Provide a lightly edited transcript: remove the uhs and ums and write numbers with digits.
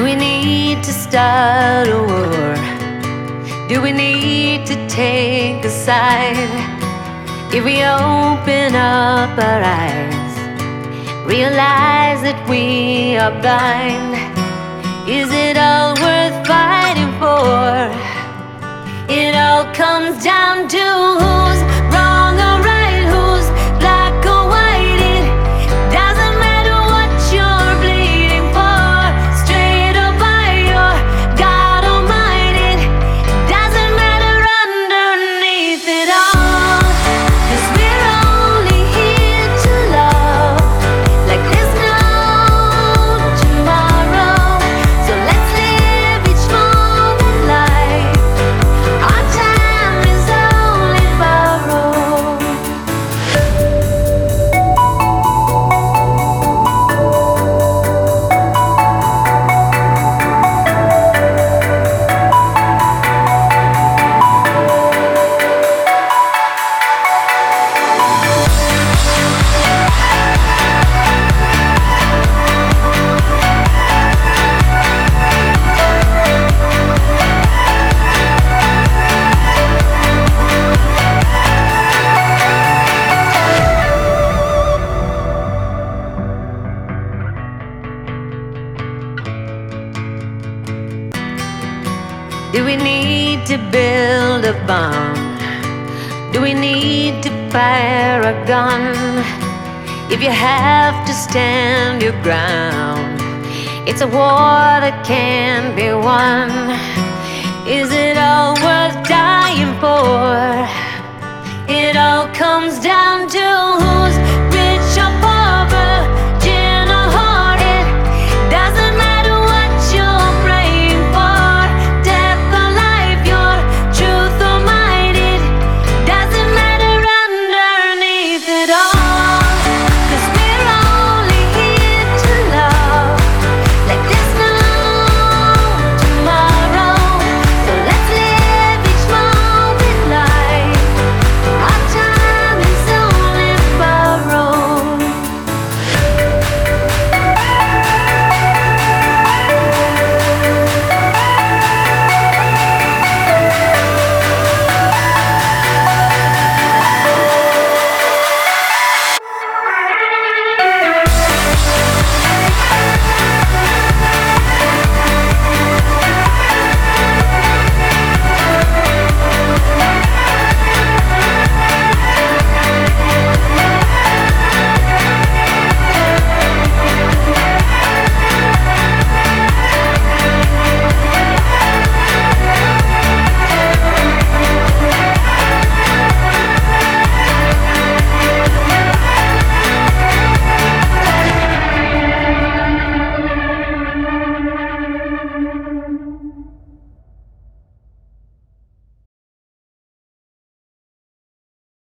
Do we need to start a war? Do we need to take a side? If we open up our eyes, realize that we are blind, is it all worth fighting for? It all comes down to who's wrong or right, who's black or white. It doesn't matter what you're bleeding for, straight or by or God Almighty. It doesn't matter underneath it all, 'cause we're only here to love like there's no tomorrow. So let's live each moment like our time is only borrowed. Do we need to build a bomb? Do we need to fire a gun? If you have to stand your ground, it's a war that can be won. Is it